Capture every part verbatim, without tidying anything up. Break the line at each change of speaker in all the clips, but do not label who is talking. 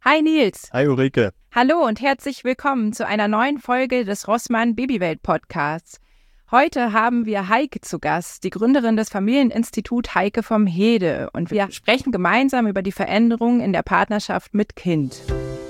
Hi Nils.
Hi Ulrike.
Hallo und herzlich willkommen zu einer neuen Folge des Rossmann Babywelt Podcasts. Heute haben wir Heike zu Gast, die Gründerin des Familieninstituts Heike vom Hede. Und wir sprechen gemeinsam über die Veränderungen in der Partnerschaft mit Kind.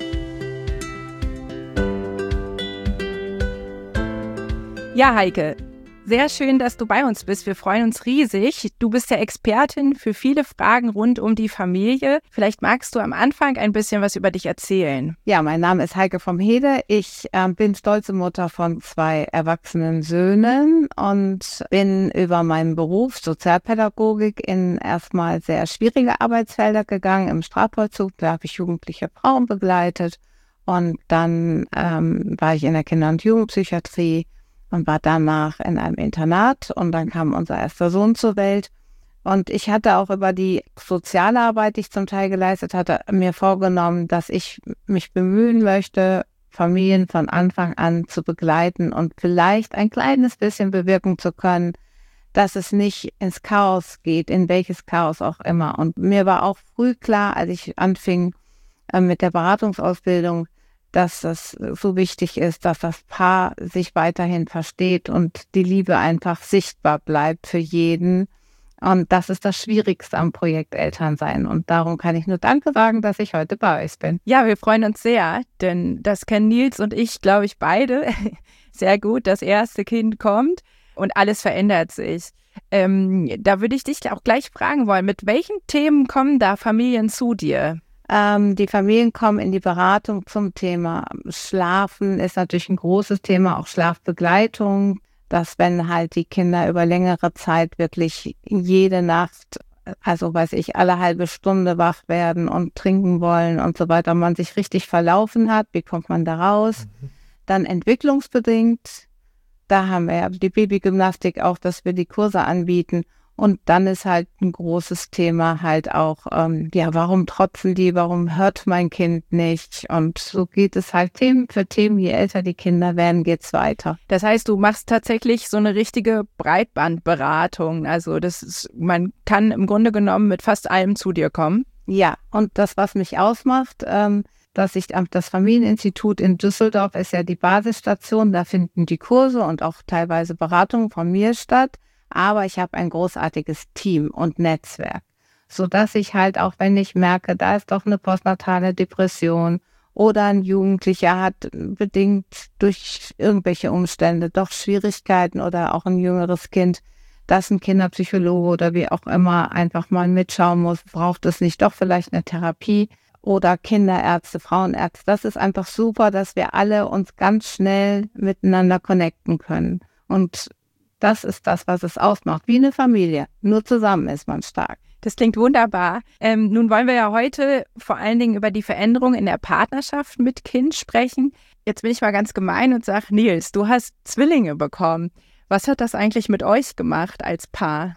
Ja, Heike, sehr schön, dass du bei uns bist. Wir freuen uns riesig. Du bist ja Expertin für viele Fragen rund um die Familie. Vielleicht magst du am Anfang ein bisschen was über dich erzählen.
Ja, mein Name ist Heike vom Hede. Ich äh, bin stolze Mutter von zwei erwachsenen Söhnen und bin über meinen Beruf Sozialpädagogik in erstmal sehr schwierige Arbeitsfelder gegangen. Im Strafvollzug, da habe ich jugendliche Frauen begleitet. Und dann ähm, war ich in der Kinder- und Jugendpsychiatrie und war danach in einem Internat und dann kam unser erster Sohn zur Welt. Und ich hatte auch über die soziale Arbeit, die ich zum Teil geleistet hatte, mir vorgenommen, dass ich mich bemühen möchte, Familien von Anfang an zu begleiten und vielleicht ein kleines bisschen bewirken zu können, dass es nicht ins Chaos geht, in welches Chaos auch immer. Und mir war auch früh klar, als ich anfing äh, mit der Beratungsausbildung, dass das so wichtig ist, dass das Paar sich weiterhin versteht und die Liebe einfach sichtbar bleibt für jeden. Und das ist das Schwierigste am Projekt Elternsein. Und darum kann ich nur Danke sagen, dass ich heute bei euch bin.
Ja, wir freuen uns sehr, denn das kennen Nils und ich, glaube ich, beide sehr gut. Das erste Kind kommt und alles verändert sich. Ähm, da würde ich dich auch gleich fragen wollen, mit welchen Themen kommen da Familien zu dir?
Ähm, die Familien kommen in die Beratung zum Thema Schlafen, ist natürlich ein großes Thema, auch Schlafbegleitung, dass wenn halt die Kinder über längere Zeit wirklich jede Nacht, also weiß ich, alle halbe Stunde wach werden und trinken wollen und so weiter, man sich richtig verlaufen hat, wie kommt man da raus? Mhm. Dann entwicklungsbedingt, da haben wir ja die Babygymnastik auch, dass wir die Kurse anbieten. Und dann ist halt ein großes Thema halt auch, ähm, ja, warum trotzen die, warum hört mein Kind nicht? Und so geht es halt Themen für Themen. Je älter die Kinder werden, geht's weiter.
Das heißt, du machst tatsächlich so eine richtige Breitbandberatung. Also das ist, man kann im Grunde genommen mit fast allem zu dir kommen.
Ja, und das, was mich ausmacht, ähm, dass ich das Familieninstitut in Düsseldorf ist ja die Basisstation, da finden die Kurse und auch teilweise Beratungen von mir statt. Aber ich habe ein großartiges Team und Netzwerk, sodass ich halt auch, wenn ich merke, da ist doch eine postnatale Depression oder ein Jugendlicher hat bedingt durch irgendwelche Umstände doch Schwierigkeiten oder auch ein jüngeres Kind, dass ein Kinderpsychologe oder wie auch immer einfach mal mitschauen muss, braucht es nicht doch vielleicht eine Therapie oder Kinderärzte, Frauenärzte. Das ist einfach super, dass wir alle uns ganz schnell miteinander connecten können. Und das ist das, was es ausmacht, wie eine Familie. Nur zusammen ist man stark.
Das klingt wunderbar. Ähm, nun wollen wir ja heute vor allen Dingen über die Veränderung in der Partnerschaft mit Kind sprechen. Jetzt bin ich mal ganz gemein und sage, Nils, du hast Zwillinge bekommen. Was hat das eigentlich mit euch gemacht als Paar?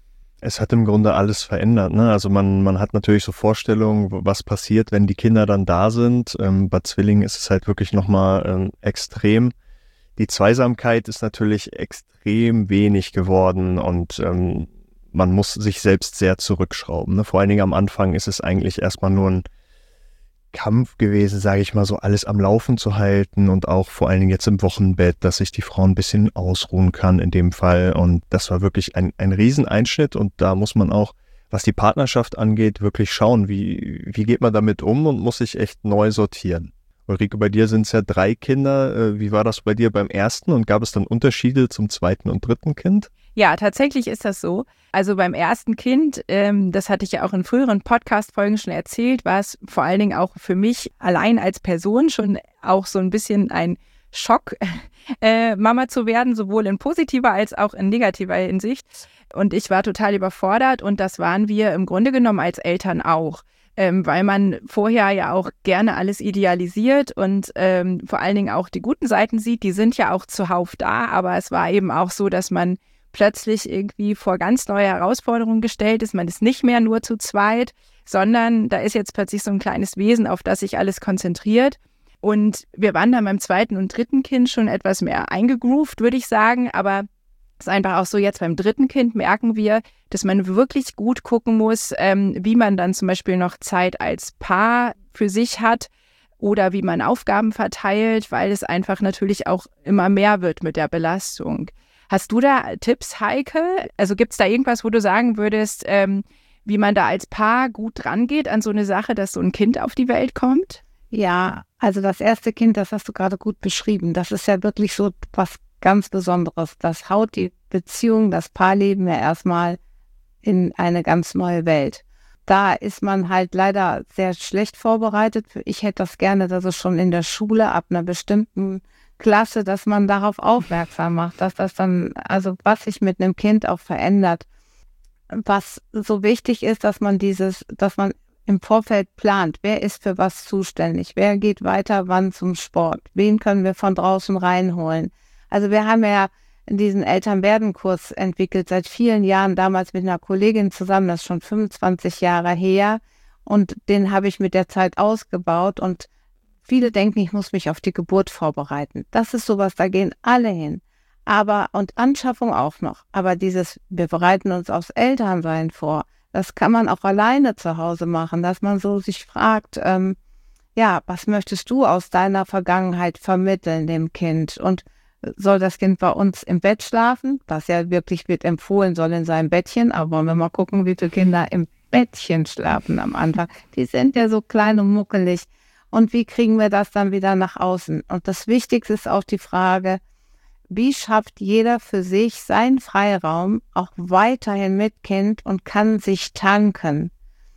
Es hat im Grunde alles verändert, ne? Also man, man hat natürlich so Vorstellungen, was passiert, wenn die Kinder dann da sind. Ähm, bei Zwillingen ist es halt wirklich nochmal ähm, extrem. Die Zweisamkeit ist natürlich extrem wenig geworden und ähm, man muss sich selbst sehr zurückschrauben. Ne? Vor allen Dingen am Anfang ist es eigentlich erstmal nur ein Kampf gewesen, sage ich mal, so alles am Laufen zu halten und auch vor allen Dingen jetzt im Wochenbett, dass sich die Frau ein bisschen ausruhen kann in dem Fall. Und das war wirklich ein, ein Rieseneinschnitt und da muss man auch, was die Partnerschaft angeht, wirklich schauen, wie, wie geht man damit um und muss sich echt neu sortieren. Ulrike, bei dir sind es ja drei Kinder. Wie war das bei dir beim ersten und gab es dann Unterschiede zum zweiten und dritten Kind?
Ja, tatsächlich ist das so. Also beim ersten Kind, ähm, das hatte ich ja auch in früheren Podcast-Folgen schon erzählt, war es vor allen Dingen auch für mich allein als Person schon auch so ein bisschen ein Schock, äh, Mama zu werden, sowohl in positiver als auch in negativer Hinsicht. Und ich war total überfordert und das waren wir im Grunde genommen als Eltern auch. Ähm, weil man vorher ja auch gerne alles idealisiert und ähm, vor allen Dingen auch die guten Seiten sieht, die sind ja auch zuhauf da, aber es war eben auch so, dass man plötzlich irgendwie vor ganz neue Herausforderungen gestellt ist. Man ist nicht mehr nur zu zweit, sondern da ist jetzt plötzlich so ein kleines Wesen, auf das sich alles konzentriert. Und wir waren dann beim zweiten und dritten Kind schon etwas mehr eingegroovt, würde ich sagen, aber Das ist einfach auch so, jetzt beim dritten Kind merken wir, dass man wirklich gut gucken muss, ähm, wie man dann zum Beispiel noch Zeit als Paar für sich hat oder wie man Aufgaben verteilt, weil es einfach natürlich auch immer mehr wird mit der Belastung. Hast du da Tipps, Heike? Also gibt es da irgendwas, wo du sagen würdest, ähm, wie man da als Paar gut rangeht an so eine Sache, dass so ein Kind auf die Welt kommt?
Ja, also das erste Kind, das hast du gerade gut beschrieben. Das ist ja wirklich so was ganz Besonderes. Das haut die Beziehung, das Paarleben ja erstmal in eine ganz neue Welt. Da ist man halt leider sehr schlecht vorbereitet. Ich hätte das gerne, dass es schon in der Schule ab einer bestimmten Klasse, dass man darauf aufmerksam macht, dass das dann, also was sich mit einem Kind auch verändert. Was so wichtig ist, dass man dieses, dass man im Vorfeld plant, wer ist für was zuständig, wer geht weiter wann zum Sport, wen können wir von draußen reinholen. Also wir haben ja diesen Elternwerden-Kurs entwickelt seit vielen Jahren, damals mit einer Kollegin zusammen, das ist schon fünfundzwanzig Jahre her, und den habe ich mit der Zeit ausgebaut, und viele denken, ich muss mich auf die Geburt vorbereiten. Das ist sowas, da gehen alle hin. Aber, und Anschaffung auch noch, aber dieses, wir bereiten uns aufs Elternsein vor, das kann man auch alleine zu Hause machen, dass man so sich fragt, ähm, ja, was möchtest du aus deiner Vergangenheit vermitteln dem Kind? Und soll das Kind bei uns im Bett schlafen, was ja wirklich wird empfohlen, soll in seinem Bettchen, aber wollen wir mal gucken, wie viele Kinder im Bettchen schlafen am Anfang. Die sind ja so klein und muckelig. Und wie kriegen wir das dann wieder nach außen? Und das Wichtigste ist auch die Frage, wie schafft jeder für sich seinen Freiraum auch weiterhin mit Kind und kann sich tanken?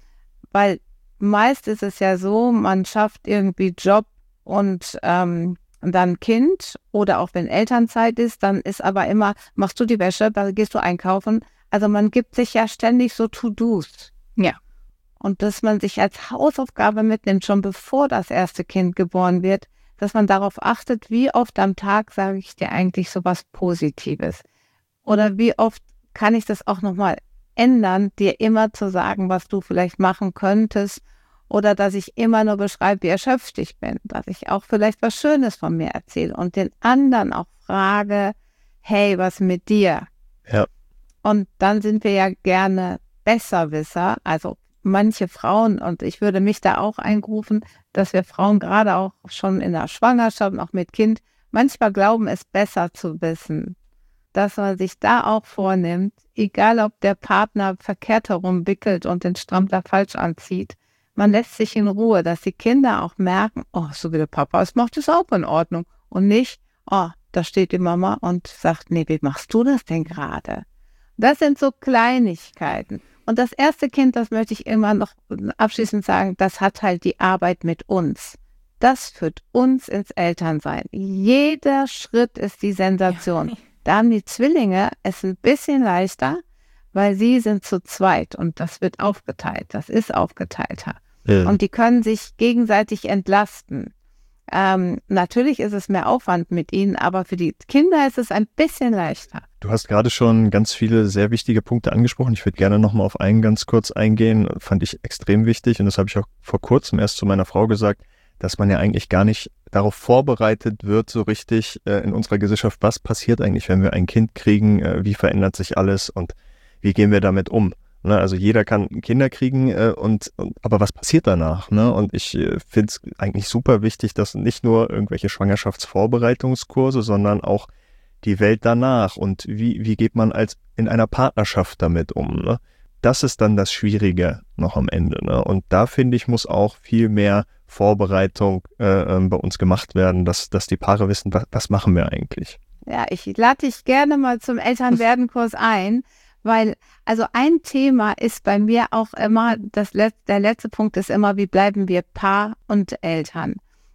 Weil meist ist es ja so, man schafft irgendwie Job und ähm, dann Kind, oder auch wenn Elternzeit ist, dann ist aber immer, machst du die Wäsche, dann gehst du einkaufen. Also man gibt sich ja ständig so To-Dos.
Ja.
Und dass man sich als Hausaufgabe mitnimmt, schon bevor das erste Kind geboren wird, dass man darauf achtet, wie oft am Tag sage ich dir eigentlich so was Positives. Oder wie oft kann ich das auch nochmal ändern, dir immer zu sagen, was du vielleicht machen könntest. Oder dass ich immer nur beschreibe, wie erschöpft ich bin. Dass ich auch vielleicht was Schönes von mir erzähle und den anderen auch frage, hey, was mit dir?
Ja.
Und dann sind wir ja gerne Besserwisser, also manche Frauen, und ich würde mich da auch einrufen, dass wir Frauen gerade auch schon in der Schwangerschaft, auch mit Kind, manchmal glauben, es besser zu wissen. Dass man sich da auch vornimmt, egal ob der Partner verkehrt herum wickelt und den Strampler falsch anzieht, man lässt sich in Ruhe, dass die Kinder auch merken, oh, so wie der Papa es macht, ist auch in Ordnung. Und nicht, oh, da steht die Mama und sagt, nee, wie machst du das denn gerade? Das sind so Kleinigkeiten. Und das erste Kind, das möchte ich immer noch abschließend sagen, das hat halt die Arbeit mit uns. Das führt uns ins Elternsein. Jeder Schritt ist die Sensation. Ja. Da haben die Zwillinge es ein bisschen leichter, weil sie sind zu zweit und das wird aufgeteilt. Das ist aufgeteilter. Ja. Und die können sich gegenseitig entlasten. Ähm, natürlich ist es mehr Aufwand mit ihnen, aber für die Kinder ist es ein bisschen leichter.
Du hast gerade schon ganz viele sehr wichtige Punkte angesprochen. Ich würde gerne nochmal auf einen ganz kurz eingehen. Fand ich extrem wichtig, und das habe ich auch vor kurzem erst zu meiner Frau gesagt, dass man ja eigentlich gar nicht darauf vorbereitet wird, so richtig äh, in unserer Gesellschaft, was passiert eigentlich, wenn wir ein Kind kriegen, äh, wie verändert sich alles und wie gehen wir damit um. Ne? Also jeder kann Kinder kriegen, äh, und, und aber was passiert danach? Ne? Und ich äh, finde es eigentlich super wichtig, dass nicht nur irgendwelche Schwangerschaftsvorbereitungskurse, sondern auch die Welt danach und wie, wie geht man als in einer Partnerschaft damit um. Ne? Das ist dann das Schwierige noch am Ende. Ne? Und da, finde ich, muss auch viel mehr Vorbereitung äh, äh, bei uns gemacht werden, dass, dass die Paare wissen, was, was machen wir eigentlich.
Ja, ich lade dich gerne mal zum Elternwerdenkurs ein, weil also ein Thema ist bei mir auch immer, das Let- der letzte Punkt ist immer, wie bleiben wir Paar und Eltern.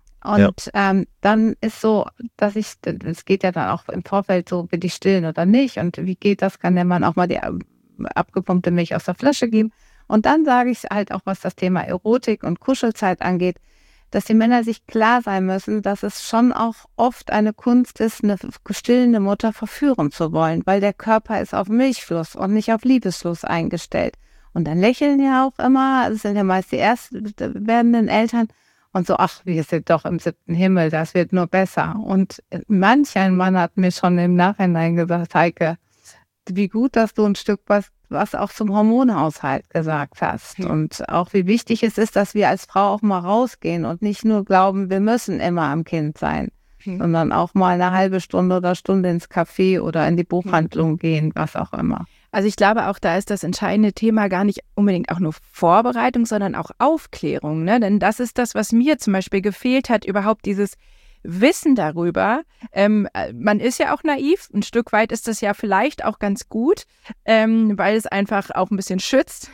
Und ja. ähm, dann ist so, dass ich, es geht ja dann auch im Vorfeld so, will ich stillen oder nicht und wie geht das, kann der Mann auch mal die abgepumpte Milch aus der Flasche geben. Und dann sage ich halt auch, was das Thema Erotik und Kuschelzeit angeht, dass die Männer sich klar sein müssen, dass es schon auch oft eine Kunst ist, eine stillende Mutter verführen zu wollen, weil der Körper ist auf Milchfluss und nicht auf Liebesfluss eingestellt. Und dann lächeln ja auch immer, das sind ja meist die erst werdenden Eltern, und so, ach, wir sind doch im siebten Himmel, das wird nur besser. Und manch ein Mann hat mir schon im Nachhinein gesagt, Heike, wie gut, dass du ein Stück was, was auch zum Hormonhaushalt gesagt hast. Mhm. Und auch wie wichtig es ist, dass wir als Frau auch mal rausgehen und nicht nur glauben, wir müssen immer am Kind sein, mhm. sondern auch mal eine halbe Stunde oder Stunde ins Café oder in die Buchhandlung mhm. gehen, was auch immer.
Also ich glaube auch, da ist das entscheidende Thema gar nicht unbedingt auch nur Vorbereitung, sondern auch Aufklärung. Ne? Denn das ist das, was mir zum Beispiel gefehlt hat, überhaupt dieses Wissen darüber. Ähm, man ist ja auch naiv, ein Stück weit ist das ja vielleicht auch ganz gut, ähm, weil es einfach auch ein bisschen schützt.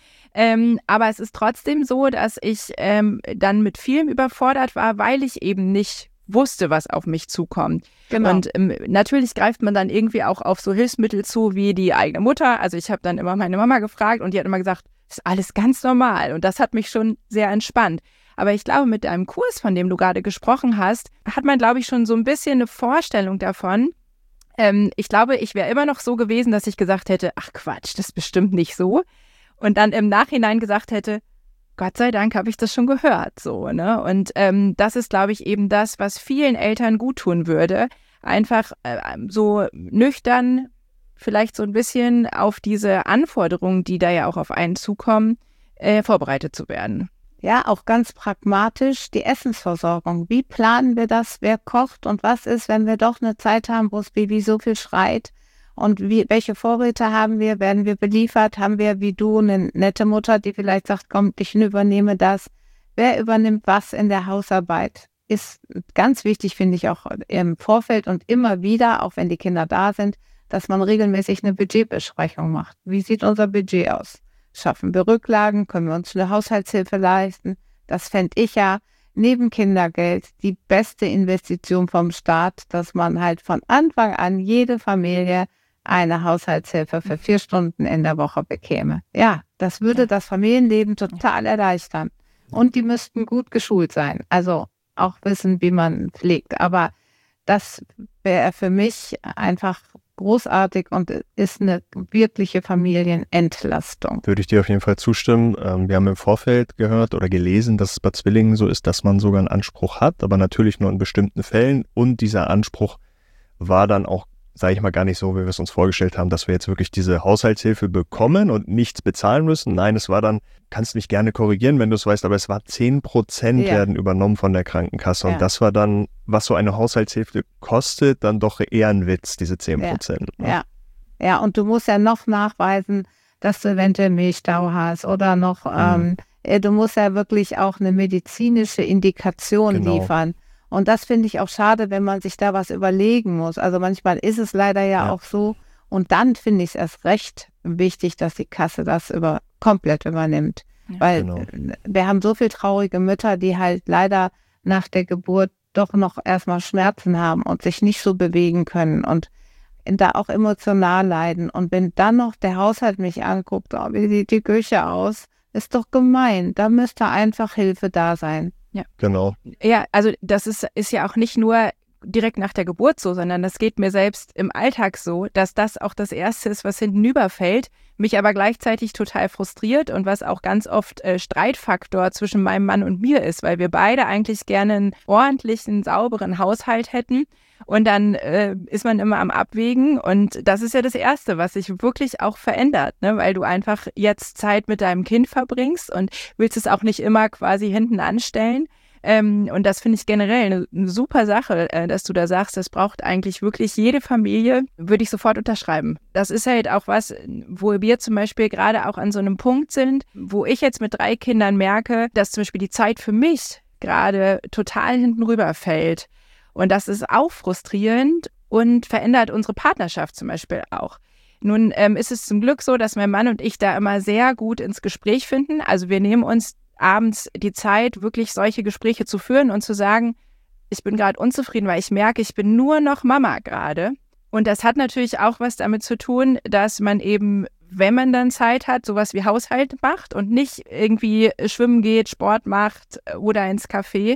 ähm, aber es ist trotzdem so, dass ich ähm, dann mit vielem überfordert war, weil ich eben nicht wusste, was auf mich zukommt. Genau. Und ähm, natürlich greift man dann irgendwie auch auf so Hilfsmittel zu, wie die eigene Mutter. Also ich habe dann immer meine Mama gefragt und die hat immer gesagt, das ist alles ganz normal. Und das hat mich schon sehr entspannt. Aber ich glaube, mit deinem Kurs, von dem du gerade gesprochen hast, hat man, glaube ich, schon so ein bisschen eine Vorstellung davon. Ähm, ich glaube, ich wäre immer noch so gewesen, dass ich gesagt hätte, ach Quatsch, das ist bestimmt nicht so. Und dann im Nachhinein gesagt hätte, Gott sei Dank habe ich das schon gehört, so, ne? Und ähm, das ist, glaube ich, eben das, was vielen Eltern gut tun würde. Einfach äh, so nüchtern, vielleicht so ein bisschen auf diese Anforderungen, die da ja auch auf einen zukommen, äh, vorbereitet zu werden.
Ja, auch ganz pragmatisch die Essensversorgung. Wie planen wir das? Wer kocht? Und was ist, wenn wir doch eine Zeit haben, wo das Baby so viel schreit? Und wie, welche Vorräte haben wir? Werden wir beliefert? Haben wir, wie du, eine nette Mutter, die vielleicht sagt, komm, ich übernehme das. Wer übernimmt was in der Hausarbeit? Ist ganz wichtig, finde ich, auch im Vorfeld und immer wieder, auch wenn die Kinder da sind, dass man regelmäßig eine Budgetbesprechung macht. Wie sieht unser Budget aus? Schaffen wir Rücklagen? Können wir uns eine Haushaltshilfe leisten? Das fände ich ja neben Kindergeld die beste Investition vom Staat, dass man halt von Anfang an jede Familie eine Haushaltshilfe für vier Stunden in der Woche bekäme. Ja, das würde das Familienleben total erleichtern. Und die müssten gut geschult sein. Also auch wissen, wie man pflegt. Aber das wäre für mich einfach großartig und ist eine wirkliche Familienentlastung.
Würde ich dir auf jeden Fall zustimmen. Wir haben im Vorfeld gehört oder gelesen, dass es bei Zwillingen so ist, dass man sogar einen Anspruch hat, aber natürlich nur in bestimmten Fällen. Und dieser Anspruch war dann auch, sage ich mal, gar nicht so, wie wir es uns vorgestellt haben, dass wir jetzt wirklich diese Haushaltshilfe bekommen und nichts bezahlen müssen. Nein, es war dann, kannst mich gerne korrigieren, wenn du es weißt, aber es war zehn Prozent ja. werden übernommen von der Krankenkasse. Ja. Und das war dann, was so eine Haushaltshilfe kostet, dann doch eher ein Witz, diese zehn Prozent.
Ja. Ne? ja, ja, und du musst ja noch nachweisen, dass du eventuell Milchstau hast oder noch, mhm. ähm, du musst ja wirklich auch eine medizinische Indikation genau. liefern. Und das finde ich auch schade, wenn man sich da was überlegen muss. Also manchmal ist es leider ja, ja. auch so. Und dann finde ich es erst recht wichtig, dass die Kasse das über, komplett übernimmt. Ja, Weil genau. wir haben so viele traurige Mütter, die halt leider nach der Geburt doch noch erstmal Schmerzen haben und sich nicht so bewegen können und da auch emotional leiden. Und wenn dann noch der Haushalt mich anguckt, oh, wie sieht die Küche aus, ist doch gemein. Da müsste einfach Hilfe da sein.
Ja,
genau.
Ja, also das ist, ist ja auch nicht nur direkt nach der Geburt so, sondern das geht mir selbst im Alltag so, dass das auch das Erste ist, was hinten überfällt, mich aber gleichzeitig total frustriert und was auch ganz oft äh, Streitfaktor zwischen meinem Mann und mir ist, weil wir beide eigentlich gerne einen ordentlichen, sauberen Haushalt hätten. Und dann äh, ist man immer am Abwägen und das ist ja das Erste, was sich wirklich auch verändert, ne? Weil du einfach jetzt Zeit mit deinem Kind verbringst und willst es auch nicht immer quasi hinten anstellen. Ähm, und das finde ich generell eine, eine super Sache, äh, dass du da sagst, das braucht eigentlich wirklich jede Familie, würde ich sofort unterschreiben. Das ist halt auch was, wo wir zum Beispiel gerade auch an so einem Punkt sind, wo ich jetzt mit drei Kindern merke, dass zum Beispiel die Zeit für mich gerade total hinten rüberfällt. Und das ist auch frustrierend und verändert unsere Partnerschaft zum Beispiel auch. Nun ähm, ist es zum Glück so, dass mein Mann und ich da immer sehr gut ins Gespräch finden. Also wir nehmen uns abends die Zeit, wirklich solche Gespräche zu führen und zu sagen, ich bin gerade unzufrieden, weil ich merke, ich bin nur noch Mama gerade. Und das hat natürlich auch was damit zu tun, dass man eben, wenn man dann Zeit hat, sowas wie Haushalt macht und nicht irgendwie schwimmen geht, Sport macht oder ins Café.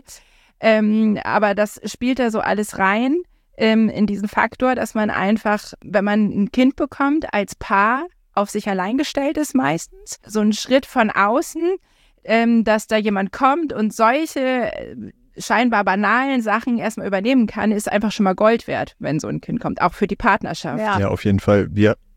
Ähm, aber das spielt da so alles rein ähm, in diesen Faktor, dass man einfach, wenn man ein Kind bekommt, als Paar auf sich allein gestellt ist meistens. So ein Schritt von außen, ähm, dass da jemand kommt und solche äh, scheinbar banalen Sachen erstmal übernehmen kann, ist einfach schon mal Gold wert, wenn so ein Kind kommt, auch für die Partnerschaft.
Ja, ja auf jeden Fall. Wir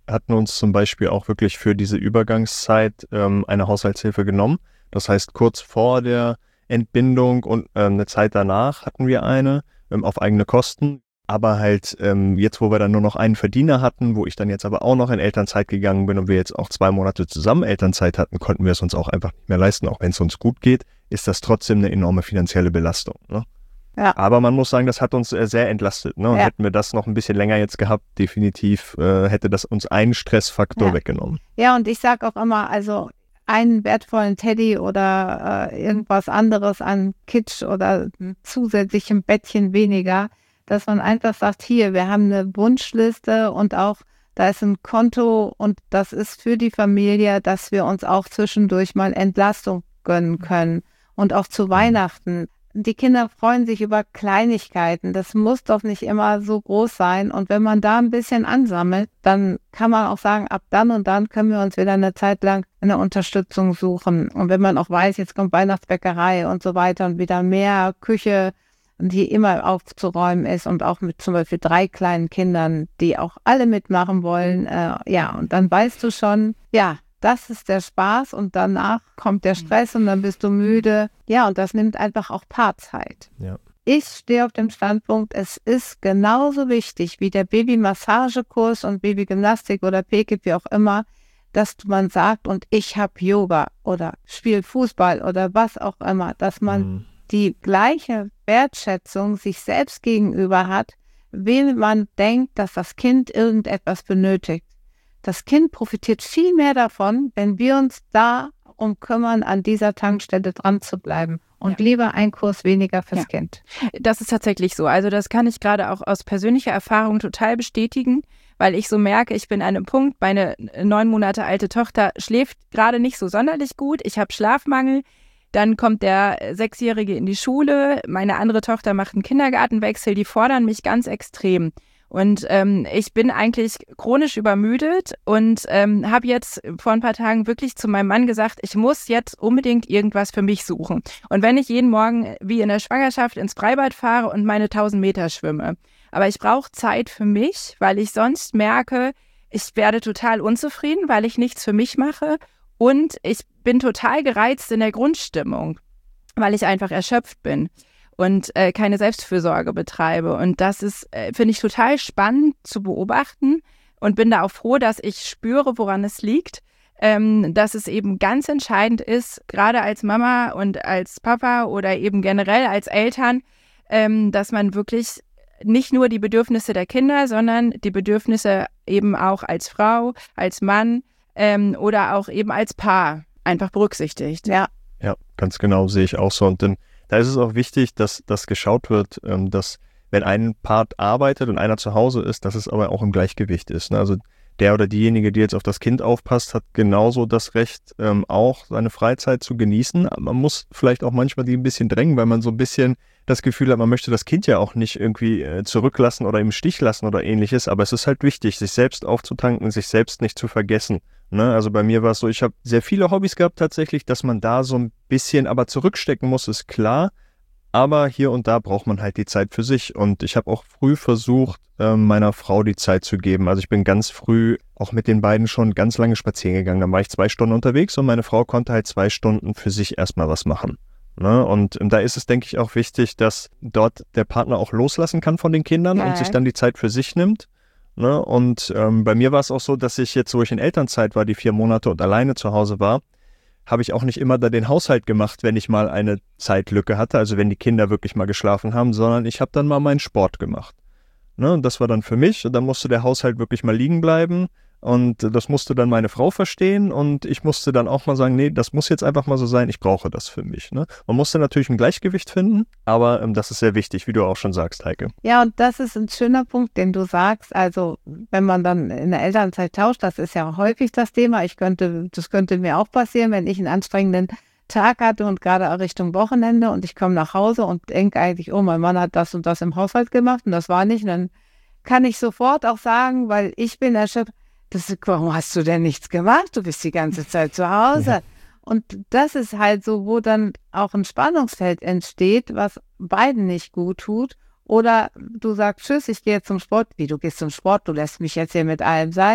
hatten uns zum Beispiel auch wirklich für diese Übergangszeit ähm, eine Haushaltshilfe genommen. Das heißt, kurz vor der Entbindung und äh, eine Zeit danach hatten wir eine ähm, auf eigene Kosten. Aber halt ähm, jetzt, wo wir dann nur noch einen Verdiener hatten, wo ich dann jetzt aber auch noch in Elternzeit gegangen bin und wir jetzt auch zwei Monate zusammen Elternzeit hatten, konnten wir es uns auch einfach nicht mehr leisten. Auch wenn es uns gut geht, ist das trotzdem eine enorme finanzielle Belastung. Ne?
Ja.
Aber man muss sagen, das hat uns äh, sehr entlastet. Ne? Und
Ja.
hätten wir das noch ein bisschen länger jetzt gehabt, definitiv äh, hätte das uns einen Stressfaktor
Ja.
weggenommen.
Ja, und ich sage auch immer, also einen wertvollen Teddy oder äh, irgendwas anderes an Kitsch oder zusätzlichem Bettchen weniger, dass man einfach sagt, hier, wir haben eine Wunschliste und auch da ist ein Konto und das ist für die Familie, dass wir uns auch zwischendurch mal Entlastung gönnen können. Und auch zu Weihnachten. Die Kinder freuen sich über Kleinigkeiten. Das muss doch nicht immer so groß sein. Und wenn man da ein bisschen ansammelt, dann kann man auch sagen, ab dann und dann können wir uns wieder eine Zeit lang eine Unterstützung suchen. Und wenn man auch weiß, jetzt kommt Weihnachtsbäckerei und so weiter und wieder mehr Küche, die immer aufzuräumen ist und auch mit zum Beispiel drei kleinen Kindern, die auch alle mitmachen wollen. Äh, ja, und dann weißt du schon, ja, das ist der Spaß und danach kommt der Stress und dann bist du müde. Ja, und das nimmt einfach auch Paarzeit.
Ja.
Ich stehe auf dem Standpunkt, es ist genauso wichtig wie der Babymassagekurs und Babygymnastik oder P K I, wie auch immer, dass man sagt, und ich habe Yoga oder spiele Fußball oder was auch immer, dass man
Mhm.
die gleiche Wertschätzung sich selbst gegenüber hat, wenn man denkt, dass das Kind irgendetwas benötigt. Das Kind profitiert viel mehr davon, wenn wir uns darum kümmern, an dieser Tankstelle dran zu bleiben. Und
Ja.
lieber ein Kurs weniger fürs
Ja.
Kind.
Das ist tatsächlich so. Also das kann ich gerade auch aus persönlicher Erfahrung total bestätigen, weil ich so merke, ich bin an einem Punkt, meine neun Monate alte Tochter schläft gerade nicht so sonderlich gut. Ich habe Schlafmangel. Dann kommt der Sechsjährige in die Schule. Meine andere Tochter macht einen Kindergartenwechsel. Die fordern mich ganz extrem. Und ähm, ich bin eigentlich chronisch übermüdet und ähm, habe jetzt vor ein paar Tagen wirklich zu meinem Mann gesagt, ich muss jetzt unbedingt irgendwas für mich suchen. Und wenn ich jeden Morgen wie in der Schwangerschaft ins Freibad fahre und meine tausend Meter schwimme. Aber ich brauche Zeit für mich, weil ich sonst merke, ich werde total unzufrieden, weil ich nichts für mich mache. Und ich bin total gereizt in der Grundstimmung, weil ich einfach erschöpft bin und äh, keine Selbstfürsorge betreibe. Und das ist, äh, finde ich, total spannend zu beobachten und bin da auch froh, dass ich spüre, woran es liegt, ähm, dass es eben ganz entscheidend ist, gerade als Mama und als Papa oder eben generell als Eltern, ähm, dass man wirklich nicht nur die Bedürfnisse der Kinder, sondern die Bedürfnisse eben auch als Frau, als Mann ähm, oder auch eben als Paar einfach berücksichtigt.
Ja,
Ja, ganz genau, sehe ich auch so. Und dann, da ist es auch wichtig, dass das geschaut wird, ähm, dass wenn ein Part arbeitet und einer zu Hause ist, dass es aber auch im Gleichgewicht ist. Ne? Also der oder diejenige, die jetzt auf das Kind aufpasst, hat genauso das Recht, ähm, auch seine Freizeit zu genießen. Aber man muss vielleicht auch manchmal die ein bisschen drängen, weil man so ein bisschen das Gefühl hat, man möchte das Kind ja auch nicht irgendwie äh, zurücklassen oder im Stich lassen oder ähnliches. Aber es ist halt wichtig, sich selbst aufzutanken, sich selbst nicht zu vergessen. Ne? Also bei mir war es so, ich habe sehr viele Hobbys gehabt tatsächlich, dass man da so ein bisschen aber zurückstecken muss, ist klar. Aber hier und da braucht man halt die Zeit für sich. Und ich habe auch früh versucht, äh, meiner Frau die Zeit zu geben. Also ich bin ganz früh auch mit den beiden schon ganz lange spazieren gegangen. Dann war ich zwei Stunden unterwegs und meine Frau konnte halt zwei Stunden für sich erstmal was machen. Ne? Und ähm, da ist es, denke ich, auch wichtig, dass dort der Partner auch loslassen kann von den Kindern
Ja.
und sich dann die Zeit für sich nimmt. Ne? Und ähm, bei mir war es auch so, dass ich jetzt, wo ich in Elternzeit war, die vier Monate und alleine zu Hause war, habe ich auch nicht immer da den Haushalt gemacht, wenn ich mal eine Zeitlücke hatte, also wenn die Kinder wirklich mal geschlafen haben, sondern ich habe dann mal meinen Sport gemacht. Ne? Und das war dann für mich und dann musste der Haushalt wirklich mal liegen bleiben und das musste dann meine Frau verstehen und ich musste dann auch mal sagen, nee, das muss jetzt einfach mal so sein, ich brauche das für mich. Ne? Man musste natürlich ein Gleichgewicht finden, aber ähm, das ist sehr wichtig, wie du auch schon sagst, Heike.
Ja, und das ist ein schöner Punkt, den du sagst. Also, wenn man dann in der Elternzeit tauscht, das ist ja häufig das Thema. Ich könnte, das könnte mir auch passieren, wenn ich einen anstrengenden Tag hatte und gerade Richtung Wochenende und ich komme nach Hause und denke eigentlich, oh, mein Mann hat das und das im Haushalt gemacht und das war nicht. Und dann kann ich sofort auch sagen, weil ich bin erschöpft, das, warum hast du denn nichts gemacht? Du bist die ganze Zeit zu Hause. Ja. Und das ist halt so, wo dann auch ein Spannungsfeld entsteht, was beiden nicht gut tut. Oder du sagst, tschüss, ich gehe jetzt zum Sport. Wie, du gehst zum Sport? Du lässt mich jetzt hier mit allem sein.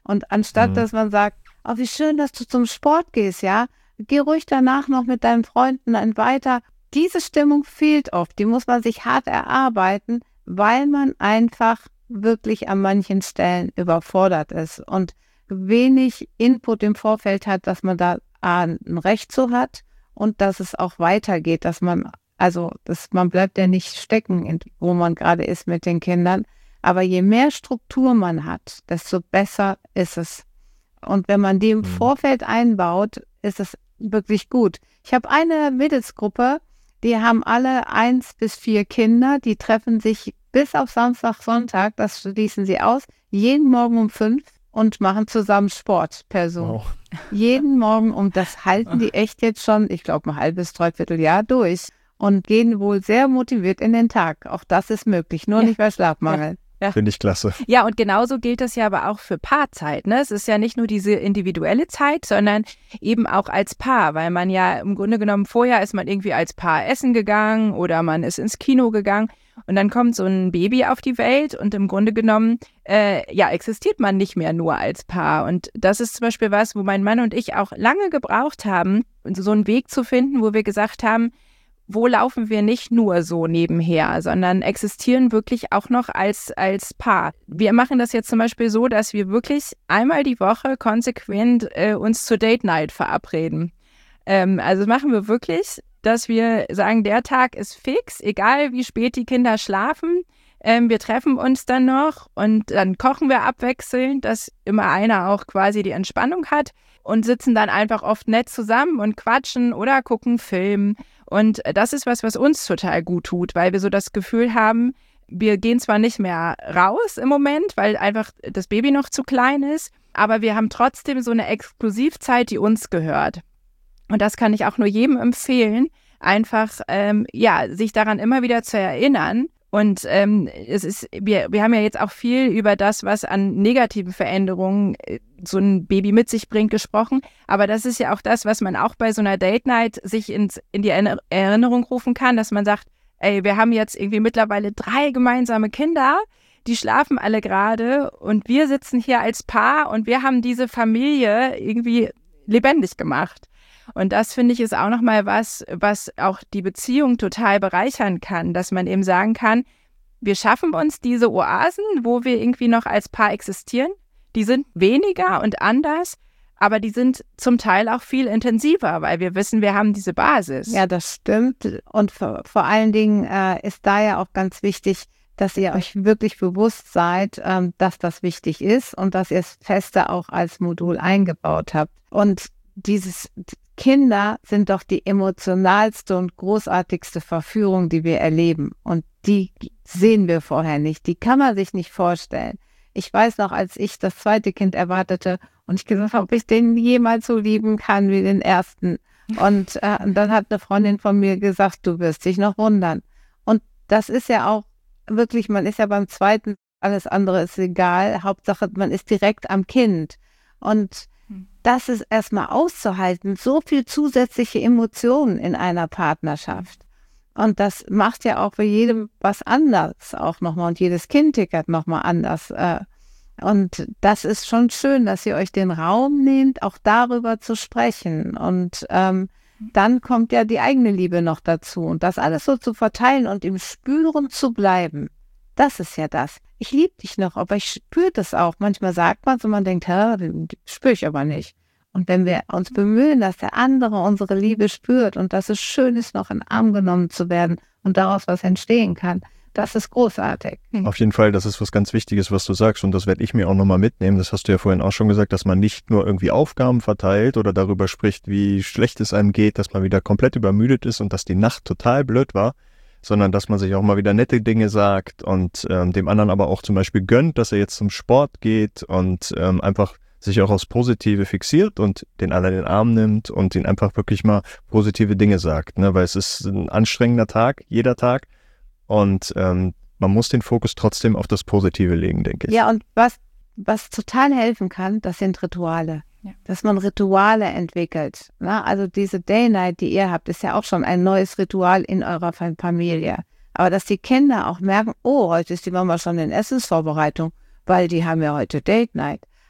Und anstatt,
Mhm.
dass man sagt, oh, wie schön, dass du zum Sport gehst, ja, geh ruhig danach noch mit deinen Freunden ein weiter. Diese Stimmung fehlt oft, die muss man sich hart erarbeiten, weil man einfach wirklich an manchen Stellen überfordert ist und wenig Input im Vorfeld hat, dass man da ein Recht so hat und dass es auch weitergeht, dass man, also dass man bleibt ja nicht stecken, wo man gerade ist mit den Kindern. Aber je mehr Struktur man hat, desto besser ist es. Und wenn man die im
Mhm.
Vorfeld einbaut, ist es wirklich gut. Ich habe eine Mädelsgruppe, die haben alle eins bis vier Kinder, die treffen sich bis auf Samstag, Sonntag, das schließen sie aus, jeden Morgen um fünf und machen zusammen Sport per Zoom.
Wow.
Jeden Morgen, und das halten die echt jetzt schon, ich glaube, ein halbes, dreiviertel Jahr durch und gehen wohl sehr motiviert in den Tag. Auch das ist möglich, nur
Ja.
nicht bei Schlafmangel.
Ja.
Finde ich klasse.
Ja, und genauso gilt das ja aber auch für Paarzeit. Ne? Es ist ja nicht nur diese individuelle Zeit, sondern eben auch als Paar, weil man ja im Grunde genommen vorher ist man irgendwie als Paar essen gegangen oder man ist ins Kino gegangen und dann kommt so ein Baby auf die Welt und im Grunde genommen äh, ja, existiert man nicht mehr nur als Paar. Und das ist zum Beispiel was, wo mein Mann und ich auch lange gebraucht haben, so einen Weg zu finden, wo wir gesagt haben, wo laufen wir nicht nur so nebenher, sondern existieren wirklich auch noch als, als Paar. Wir machen das jetzt zum Beispiel so, dass wir wirklich einmal die Woche konsequent äh, uns zur Date Night verabreden. Ähm, also machen wir wirklich, dass wir sagen, der Tag ist fix, egal wie spät die Kinder schlafen. Ähm, wir treffen uns dann noch und dann kochen wir abwechselnd, dass immer einer auch quasi die Entspannung hat und sitzen dann einfach oft nett zusammen und quatschen oder gucken Film. Und das ist was, was uns total gut tut, weil wir so das Gefühl haben, wir gehen zwar nicht mehr raus im Moment, weil einfach das Baby noch zu klein ist, aber wir haben trotzdem so eine Exklusivzeit, die uns gehört. Und das kann ich auch nur jedem empfehlen, einfach ähm, ja, sich daran immer wieder zu erinnern. Und ähm, es ist, wir, wir haben ja jetzt auch viel über das, was an negativen Veränderungen äh, so ein Baby mit sich bringt, gesprochen. Aber das ist ja auch das, was man auch bei so einer Date Night sich ins, in die Erinnerung rufen kann, dass man sagt, ey, wir haben jetzt irgendwie mittlerweile drei gemeinsame Kinder, die schlafen alle gerade und wir sitzen hier als Paar und wir haben diese Familie irgendwie lebendig gemacht. Und das, finde ich, ist auch nochmal was, was auch die Beziehung total bereichern kann, dass man eben sagen kann, wir schaffen uns diese Oasen, wo wir irgendwie noch als Paar existieren. Die sind weniger und anders, aber die sind zum Teil auch viel intensiver, weil wir wissen, wir haben diese Basis.
Ja, das stimmt. Und vor, vor allen Dingen äh, ist da ja auch ganz wichtig, dass ihr euch wirklich bewusst seid, ähm, dass das wichtig ist und dass ihr es fester auch als Modul eingebaut habt. Und dieses Kinder sind doch die emotionalste und großartigste Verführung, die wir erleben. Und die sehen wir vorher nicht. Die kann man sich nicht vorstellen. Ich weiß noch, als ich das zweite Kind erwartete und ich gesagt habe, ob ich den jemals so lieben kann wie den ersten. Und, äh, und dann hat eine Freundin von mir gesagt, du wirst dich noch wundern. Und das ist ja auch wirklich, man ist ja beim zweiten, alles andere ist egal. Hauptsache, man ist direkt am Kind. Und das ist erstmal auszuhalten, so viel zusätzliche Emotionen in einer Partnerschaft. Und das macht ja auch für jedem was anders auch nochmal und jedes Kind tickert nochmal anders. Und das ist schon schön, dass ihr euch den Raum nehmt, auch darüber zu sprechen. Und ähm, dann kommt ja die eigene Liebe noch dazu. Und das alles so zu verteilen und im Spüren zu bleiben, das ist ja das. Ich liebe dich noch, aber ich spüre das auch. Manchmal sagt man es und man denkt, hä, spüre ich aber nicht. Und wenn wir uns bemühen, dass der andere unsere Liebe spürt und dass es schön ist, noch in den Arm genommen zu werden und daraus was entstehen kann, das ist großartig.
Auf jeden Fall, das ist was ganz Wichtiges, was du sagst und das werde ich mir auch nochmal mitnehmen. Das hast du ja vorhin auch schon gesagt, dass man nicht nur irgendwie Aufgaben verteilt oder darüber spricht, wie schlecht es einem geht, dass man wieder komplett übermüdet ist und dass die Nacht total blöd war, sondern dass man sich auch mal wieder nette Dinge sagt und ähm, dem anderen aber auch zum Beispiel gönnt, dass er jetzt zum Sport geht und ähm, einfach sich auch aufs Positive fixiert und den anderen in den Arm nimmt und ihn einfach wirklich mal positive Dinge sagt, ne? Weil es ist ein anstrengender Tag, jeder Tag und ähm, man muss den Fokus trotzdem auf das Positive legen, denke ich.
Ja, und was, was total helfen kann, das sind Rituale. Ja. Dass man Rituale entwickelt. Ne? Also diese Day Night, die ihr habt, ist ja auch schon ein neues Ritual in eurer Familie. Aber dass die Kinder auch merken, oh, heute ist die Mama schon in Essensvorbereitung, weil die haben ja heute Date Night.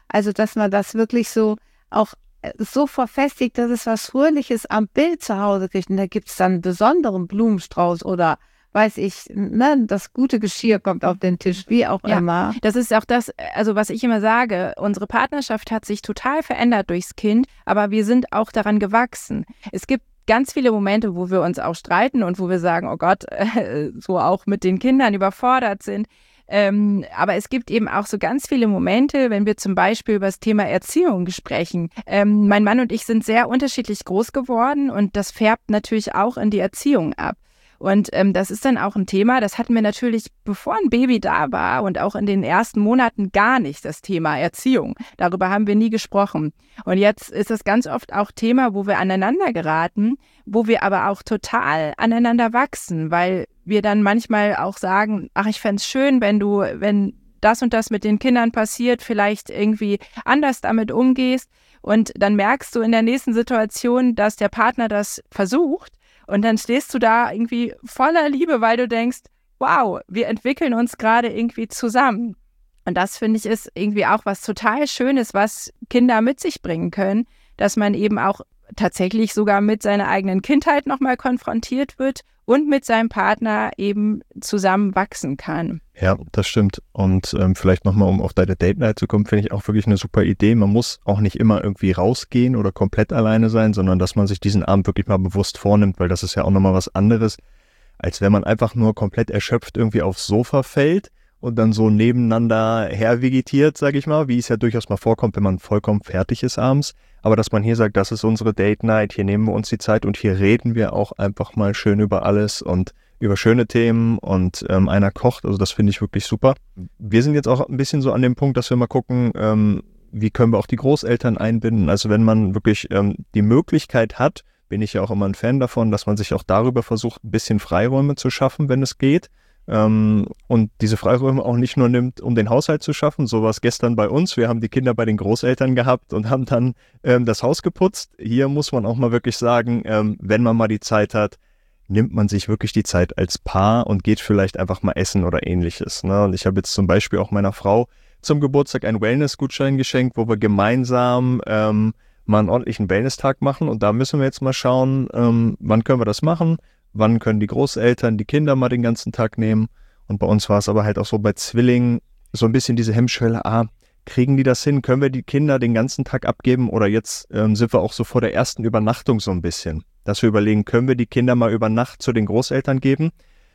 Also, dass man das wirklich so auch so verfestigt, dass es was Fröhliches am Bild zu Hause kriegt. Und da gibt es dann einen besonderen Blumenstrauß oder weiß ich, ne, das gute Geschirr kommt auf den Tisch, wie auch
ja,
immer.
Das ist auch das, also was ich immer sage, unsere Partnerschaft hat sich total verändert durchs Kind, aber wir sind auch daran gewachsen. Es gibt ganz viele Momente, wo wir uns auch streiten und wo wir sagen, oh Gott, äh, so auch mit den Kindern überfordert sind. Ähm, aber es gibt eben auch so ganz viele Momente, wenn wir zum Beispiel über das Thema Erziehung sprechen. Ähm, mein Mann und ich sind sehr unterschiedlich groß geworden und das färbt natürlich auch in die Erziehung ab. Und ähm, das ist dann auch ein Thema, das hatten wir natürlich, bevor ein Baby da war und auch in den ersten Monaten gar nicht, das Thema Erziehung. Darüber haben wir nie gesprochen. Und jetzt ist das ganz oft auch Thema, wo wir aneinander geraten, wo wir aber auch total aneinander wachsen, weil wir dann manchmal auch sagen, ach, ich fände es schön, wenn du, wenn das und das mit den Kindern passiert, vielleicht irgendwie anders damit umgehst. Und dann merkst du in der nächsten Situation, dass der Partner das versucht. Und dann stehst du da irgendwie voller Liebe, weil du denkst, wow, wir entwickeln uns gerade irgendwie zusammen. Und das, finde ich, ist irgendwie auch was total Schönes, was Kinder mit sich bringen können, dass man eben auch tatsächlich sogar mit seiner eigenen Kindheit nochmal konfrontiert wird und mit seinem Partner eben zusammen wachsen kann.
Ja, das stimmt. Und ähm, vielleicht nochmal, um auf deine Date Night zu kommen, finde ich auch wirklich eine super Idee. Man muss auch nicht immer irgendwie rausgehen oder komplett alleine sein, sondern dass man sich diesen Abend wirklich mal bewusst vornimmt, weil das ist ja auch nochmal was anderes, als wenn man einfach nur komplett erschöpft irgendwie aufs Sofa fällt und dann so nebeneinander hervegetiert, sage ich mal, wie es ja durchaus mal vorkommt, wenn man vollkommen fertig ist abends. Aber dass man hier sagt, das ist unsere Date Night, hier nehmen wir uns die Zeit und hier reden wir auch einfach mal schön über alles und über schöne Themen und ähm, einer kocht, also das finde ich wirklich super. Wir sind jetzt auch ein bisschen so an dem Punkt, dass wir mal gucken, ähm, wie können wir auch die Großeltern einbinden. Also wenn man wirklich ähm, die Möglichkeit hat, bin ich ja auch immer ein Fan davon, dass man sich auch darüber versucht, ein bisschen Freiräume zu schaffen, wenn es geht. Ähm, und diese Freiräume auch nicht nur nimmt, um den Haushalt zu schaffen. So war es gestern bei uns. Wir haben die Kinder bei den Großeltern gehabt und haben dann ähm, das Haus geputzt. Hier muss man auch mal wirklich sagen, ähm, wenn man mal die Zeit hat, nimmt man sich wirklich die Zeit als Paar und geht vielleicht einfach mal essen oder ähnliches. Ne? Und ich habe jetzt zum Beispiel auch meiner Frau zum Geburtstag einen Wellness-Gutschein geschenkt, wo wir gemeinsam ähm, mal einen ordentlichen Wellness-Tag machen. Und da müssen wir jetzt mal schauen, ähm, wann können wir das machen? Wann können die Großeltern die Kinder mal den ganzen Tag nehmen? Und bei uns war es aber halt auch so bei Zwillingen so ein bisschen diese Hemmschwelle, ah, kriegen die das hin? Können wir die Kinder den ganzen Tag abgeben? Oder jetzt ähm, sind wir auch so vor der ersten Übernachtung so ein bisschen, dass wir überlegen, können wir die Kinder mal über Nacht zu den Großeltern geben?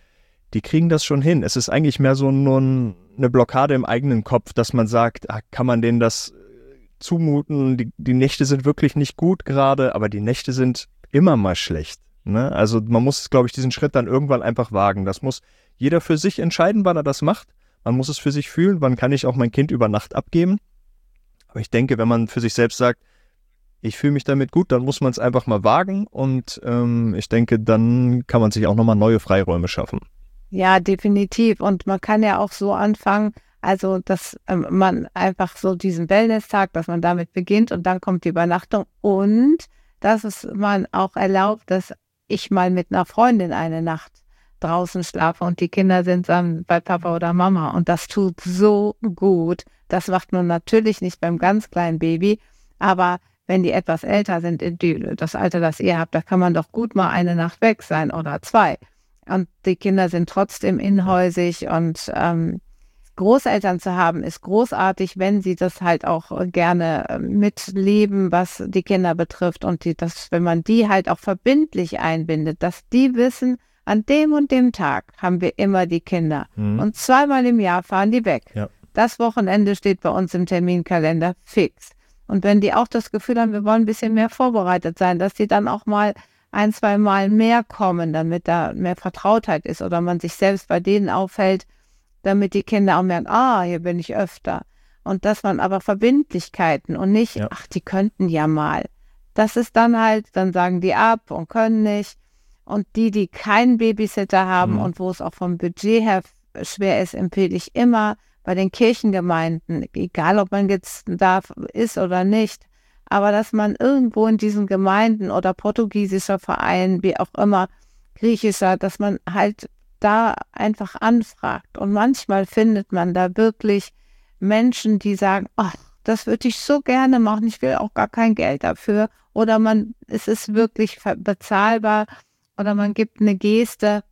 Die kriegen das schon hin. Es ist eigentlich mehr so nur ein, eine Blockade im eigenen Kopf, dass man sagt, ah, kann man denen das zumuten? Die, die Nächte sind wirklich nicht gut gerade, aber die Nächte sind immer mal schlecht. Ne? Also man muss, glaube ich, diesen Schritt dann irgendwann einfach wagen. Das muss jeder für sich entscheiden, wann er das macht. Man muss es für sich fühlen, wann kann ich auch mein Kind über Nacht abgeben. Aber ich denke, wenn man für sich selbst sagt, ich fühle mich damit gut, dann muss man es einfach mal wagen und ähm, ich denke, dann kann man sich auch nochmal neue Freiräume schaffen.
Ja, definitiv. Und man kann ja auch so anfangen, also dass ähm, man einfach so diesen Wellness-Tag, dass man damit beginnt und dann kommt die Übernachtung und dass es man auch erlaubt, dass ich mal mit einer Freundin eine Nacht draußen schlafe und die Kinder sind dann bei Papa oder Mama und das tut so gut. Das macht man natürlich nicht beim ganz kleinen Baby, aber wenn die etwas älter sind, in die, das Alter, das ihr habt, da kann man doch gut mal eine Nacht weg sein oder zwei. Und die Kinder sind trotzdem inhäusig und ähm, Großeltern zu haben, ist großartig, wenn sie das halt auch gerne mitleben, was die Kinder betrifft und die, das, wenn man die halt auch verbindlich einbindet, dass die wissen, an dem und dem Tag haben wir immer die Kinder mhm. und zweimal im Jahr fahren die weg. Ja. Das Wochenende steht bei uns im Terminkalender fix. Und wenn die auch das Gefühl haben, wir wollen ein bisschen mehr vorbereitet sein, dass die dann auch mal ein, zwei Mal mehr kommen, damit da mehr Vertrautheit ist oder man sich selbst bei denen aufhält, damit die Kinder auch merken, ah, hier bin ich öfter. Und dass man aber Verbindlichkeiten und nicht, ja. ach, die könnten ja mal. Das ist dann halt, dann sagen die ab und können nicht. Und die, die keinen Babysitter haben mhm. und wo es auch vom Budget her schwer ist, empfehle ich immer bei den Kirchengemeinden, egal ob man jetzt da ist oder nicht, aber dass man irgendwo in diesen Gemeinden oder portugiesischer Verein, wie auch immer, griechischer, dass man halt da einfach anfragt. Und manchmal findet man da wirklich Menschen, die sagen, ach, das würde ich so gerne machen, ich will auch gar kein Geld dafür. Oder man, es ist wirklich bezahlbar oder man gibt eine Geste,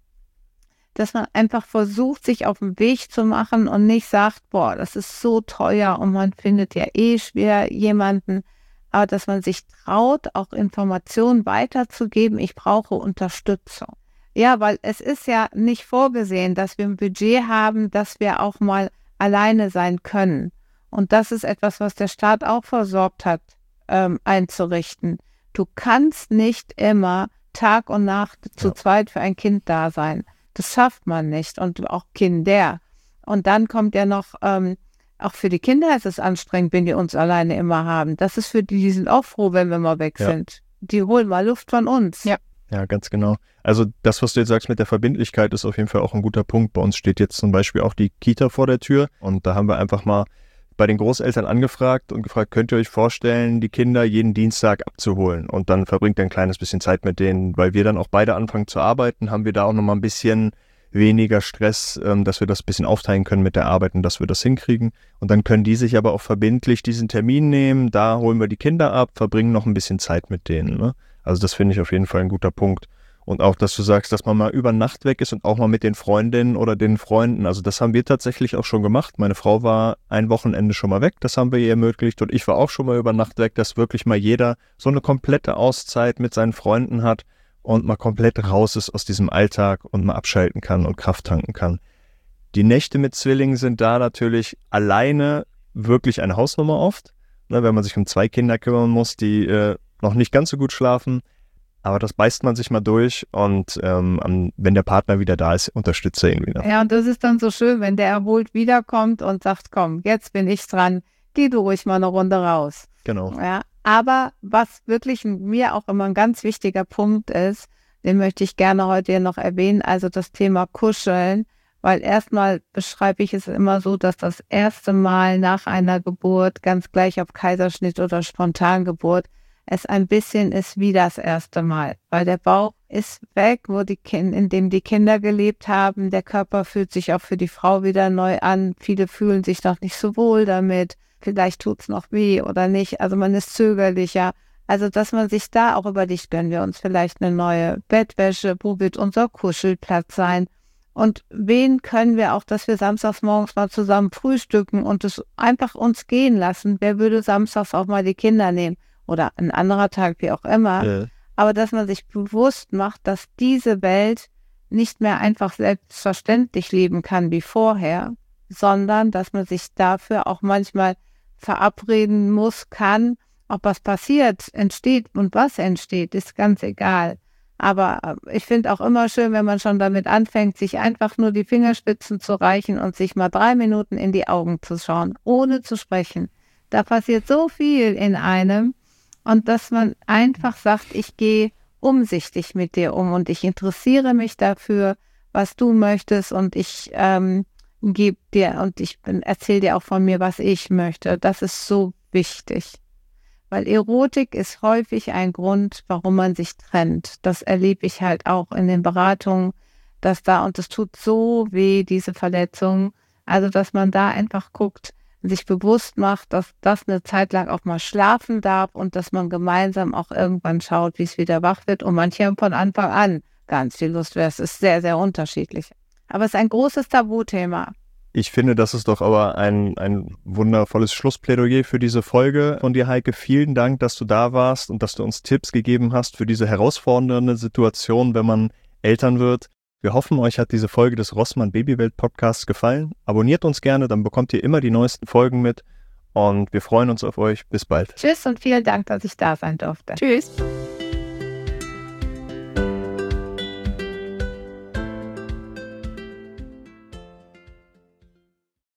dass man einfach versucht, sich auf den Weg zu machen und nicht sagt, boah, das ist so teuer und man findet ja eh schwer jemanden, aber dass man sich traut, auch Informationen weiterzugeben, ich brauche Unterstützung. Ja, weil es ist ja nicht vorgesehen, dass wir ein Budget haben, dass wir auch mal alleine sein können. Und das ist etwas, was der Staat auch versorgt hat, ähm, einzurichten. Du kannst nicht immer Tag und Nacht zu ja. zweit für ein Kind da sein. Das schafft man nicht und auch Kinder. Und dann kommt ja noch, ähm, auch für die Kinder ist es anstrengend, wenn die uns alleine immer haben. Das ist für die, die sind auch froh, wenn wir mal weg ja. sind. Die holen mal Luft von uns.
Ja. Ja, ganz genau. Also das, was du jetzt sagst mit der Verbindlichkeit, ist auf jeden Fall auch ein guter Punkt. Bei uns steht jetzt zum Beispiel auch die Kita vor der Tür und da haben wir einfach mal bei den Großeltern angefragt und gefragt, könnt ihr euch vorstellen, die Kinder jeden Dienstag abzuholen? Und dann verbringt ihr ein kleines bisschen Zeit mit denen, weil wir dann auch beide anfangen zu arbeiten, haben wir da auch nochmal ein bisschen weniger Stress, ähm, dass wir das ein bisschen aufteilen können mit der Arbeit und dass wir das hinkriegen. Und dann können die sich aber auch verbindlich diesen Termin nehmen, da holen wir die Kinder ab, verbringen noch ein bisschen Zeit mit denen, ne? Also das finde ich auf jeden Fall ein guter Punkt. Und auch, dass du sagst, dass man mal über Nacht weg ist und auch mal mit den Freundinnen oder den Freunden. Also das haben wir tatsächlich auch schon gemacht. Meine Frau war ein Wochenende schon mal weg, das haben wir ihr ermöglicht. Und ich war auch schon mal über Nacht weg, dass wirklich mal jeder so eine komplette Auszeit mit seinen Freunden hat und mal komplett raus ist aus diesem Alltag und mal abschalten kann und Kraft tanken kann. Die Nächte mit Zwillingen sind da natürlich alleine wirklich eine Hausnummer oft, ne, wenn man sich um zwei Kinder kümmern muss, die äh, noch nicht ganz so gut schlafen. Aber das beißt man sich mal durch und ähm, wenn der Partner wieder da ist, unterstützt er ihn wieder.
Ja, und das ist dann so schön, wenn der erholt wiederkommt und sagt, komm, jetzt bin ich dran, geh du ruhig mal eine Runde raus.
Genau.
Ja, aber was wirklich mir auch immer ein ganz wichtiger Punkt ist, den möchte ich gerne heute hier noch erwähnen, also das Thema Kuscheln, weil erstmal beschreibe ich es immer so, dass das erste Mal nach einer Geburt, ganz gleich ob Kaiserschnitt oder Spontangeburt, es ein bisschen ist wie das erste Mal, weil der Bauch ist weg, wo die Kinder, in dem die Kinder gelebt haben. Der Körper fühlt sich auch für die Frau wieder neu an. Viele fühlen sich noch nicht so wohl damit. Vielleicht tut's noch weh oder nicht. Also man ist zögerlicher. Also dass man sich da auch überlegt, gönnen wir uns vielleicht eine neue Bettwäsche, wo wird unser Kuschelplatz sein? Und wen können wir auch, dass wir samstags morgens mal zusammen frühstücken und es einfach uns gehen lassen? Wer würde samstags auch mal die Kinder nehmen? Oder ein anderer Tag, wie auch immer, ja. Aber dass man sich bewusst macht, dass diese Welt nicht mehr einfach selbstverständlich leben kann wie vorher, sondern dass man sich dafür auch manchmal verabreden muss, kann, ob was passiert, entsteht und was entsteht, ist ganz egal. Aber ich finde auch immer schön, wenn man schon damit anfängt, sich einfach nur die Fingerspitzen zu reichen und sich mal drei Minuten in die Augen zu schauen, ohne zu sprechen. Da passiert so viel in einem. Und dass man einfach sagt, ich gehe umsichtig mit dir um und ich interessiere mich dafür, was du möchtest und ich ähm, gebe dir und ich erzähle dir auch von mir, was ich möchte. Das ist so wichtig, weil Erotik ist häufig ein Grund, warum man sich trennt. Das erlebe ich halt auch in den Beratungen, dass da, und es tut so weh, diese Verletzung, also dass man da einfach guckt, sich bewusst macht, dass das eine Zeit lang auch mal schlafen darf und dass man gemeinsam auch irgendwann schaut, wie es wieder wach wird. Und manche haben von Anfang an ganz viel Lust. Es ist sehr, sehr unterschiedlich. Aber es ist ein großes Tabuthema.
Ich finde, das ist doch aber ein, ein wundervolles Schlussplädoyer für diese Folge von dir, Heike. Vielen Dank, dass du da warst und dass du uns Tipps gegeben hast für diese herausfordernde Situation, wenn man Eltern wird. Wir hoffen, euch hat diese Folge des Rossmann Babywelt Podcasts gefallen. Abonniert uns gerne, dann bekommt ihr immer die neuesten Folgen mit. Und wir freuen uns auf euch. Bis bald.
Tschüss und vielen Dank, dass ich da sein durfte.
Tschüss.